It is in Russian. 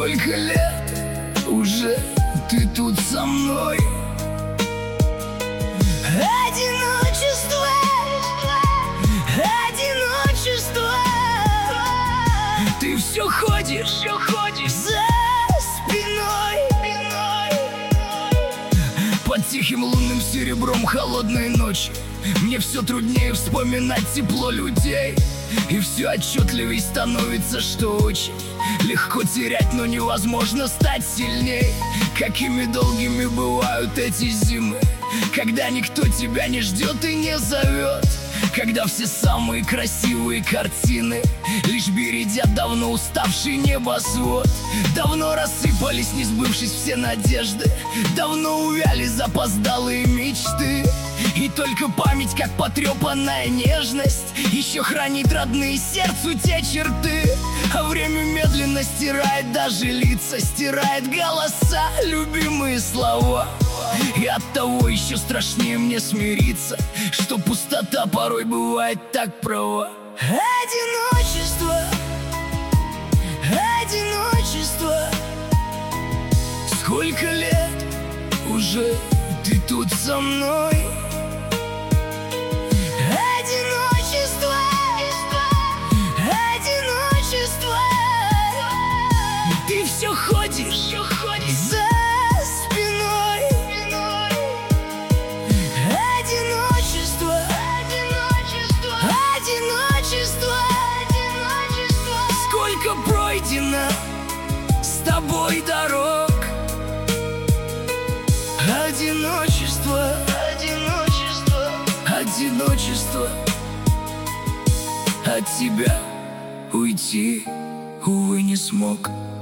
Сколько лет уже ты тут со мной? Одиночество, одиночество. Ты все ходишь За спиной. под тихим лунным серебром холодной ночи. Мне все труднее вспоминать тепло людей, и все отчетливей становится, что очень легко терять, но невозможно стать сильней. Какими долгими бывают эти зимы, когда никто тебя не ждет и не зовет, когда все самые красивые картины лишь бередят давно уставший небосвод. Давно рассыпались, не сбывшись все надежды, давно увяли запоздалые мечты, и только память, как потрепанная нежность, еще хранит родные сердцу те черты. А время медленно стирает даже лица, стирает голоса, любимые слова. И оттого еще страшнее мне смириться, что пустота порой бывает так права. Одиночество, одиночество. Сколько лет уже ты тут со мной? Одиночество, одиночество. Ты все ходишь За спиной. Одиночество, одиночество. Сколько пройдено с тобой дорог. Одиночество, одиночество. От тебя уйти, увы, не смог.